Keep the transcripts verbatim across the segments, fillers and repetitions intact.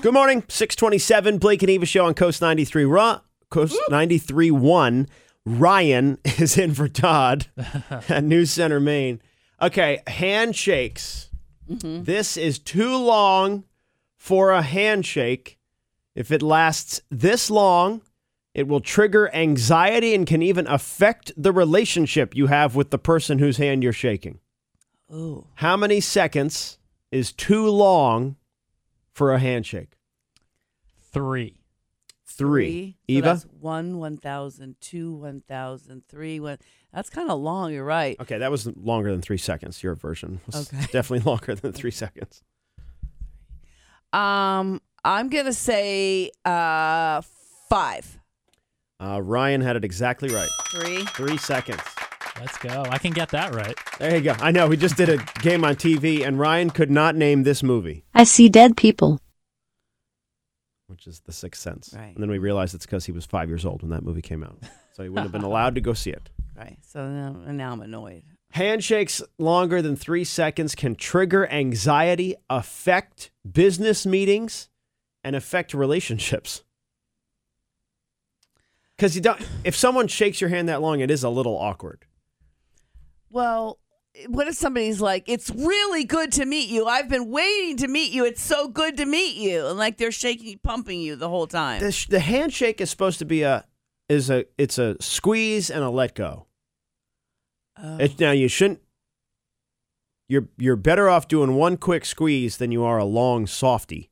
Good morning, six twenty-seven, Blake and Eva show on Coast ninety-three. Raw, Coast ninety-three point one. Ryan is in for Todd at News Center, Maine. Okay, handshakes. Mm-hmm. This is too long for a handshake. If it lasts this long, it will trigger anxiety and can even affect the relationship you have with the person whose hand you're shaking. Ooh. How many seconds is too long for a handshake? Three. Three. Three. Eva? So that's one, one thousand, two, one thousand, three, one. That's kind of long. You're right. Okay, that was longer than three seconds. Your version was Okay. definitely longer than three seconds. Um, I'm gonna say uh five. Uh, Ryan had it exactly right. Three. Three seconds. Let's go. I can get that right. There you go. I know. We just did a game on T V, and Ryan could not name this movie, I see dead people. which is The Sixth Sense. Right. And then we realized it's because he was five years old when that movie came out. So he wouldn't have been allowed to go see it. Right. So now, now I'm annoyed. Handshakes longer than three seconds can trigger anxiety, affect business meetings, and affect relationships. Because you don't. If someone shakes your hand that long, it is a little awkward. Well, what if somebody's like, it's really good to meet you. I've been waiting to meet you. It's so good to meet you. And like they're shaking, pumping you the whole time. The, sh- the handshake is supposed to be a is a it's a squeeze and a let go. Oh. It's, now you shouldn't. You're you're better off doing one quick squeeze than you are a long softy.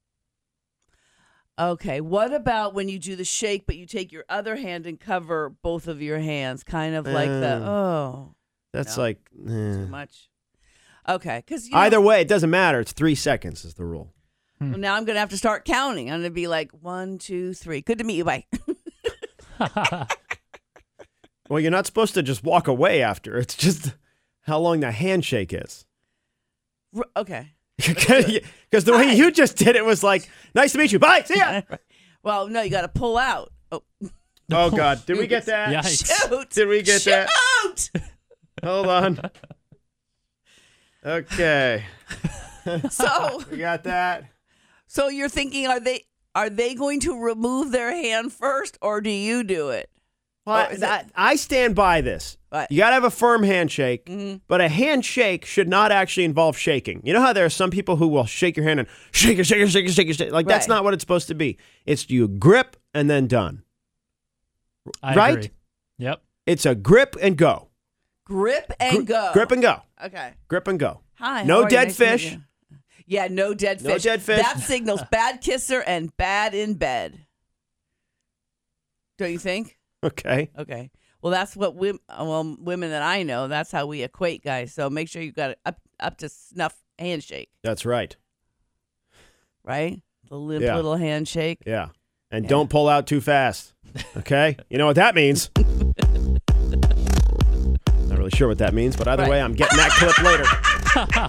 Okay. What about when you do the shake, but you take your other hand and cover both of your hands? Kind of like the, Uh, oh, That's No. like eh. too much. Okay. Because Either way, it doesn't matter. It's three seconds is the rule. well, now I'm going to have to start counting. I'm going to be like, one, two, three. Good to meet you. Bye. Well, you're not supposed to just walk away after. It's just how long the handshake is. R- okay. Because the way Hi. you just did it was like, nice to meet you. Bye. See ya. Well, no, you got to pull out. Oh, Oh, God. Did we get that? Yikes. shoot. Did we get that? Shoot! Hold on. Okay. So, We got that. so you're thinking, are they are they going to remove their hand first, or do you do it? Well, Or is I, I stand by this. What? You got to have a firm handshake, Mm-hmm. but a handshake should not actually involve shaking. You know how there are some people who will shake your hand and shake it, shake it, shake it, shake it, shake it. Like, that's Right. not what it's supposed to be. It's you grip and then done. I Right? agree. Yep. It's a grip and go. Grip and Gri- go. Grip and go. Okay. Grip and go. Hi. No how are you? dead Nice to meet fish. you. Yeah, no dead No fish. dead fish. That signals bad kisser and bad in bed. Don't you think? Okay. Okay. Well, that's what women, well, women that I know, that's how we equate guys. So make sure you got it up, up to snuff handshake, That's right. right? The limp Yeah. little handshake. Yeah. And Yeah. don't pull out too fast. Okay? You know what that means. Not really sure what that means, but either Right. way, I'm getting that clip later.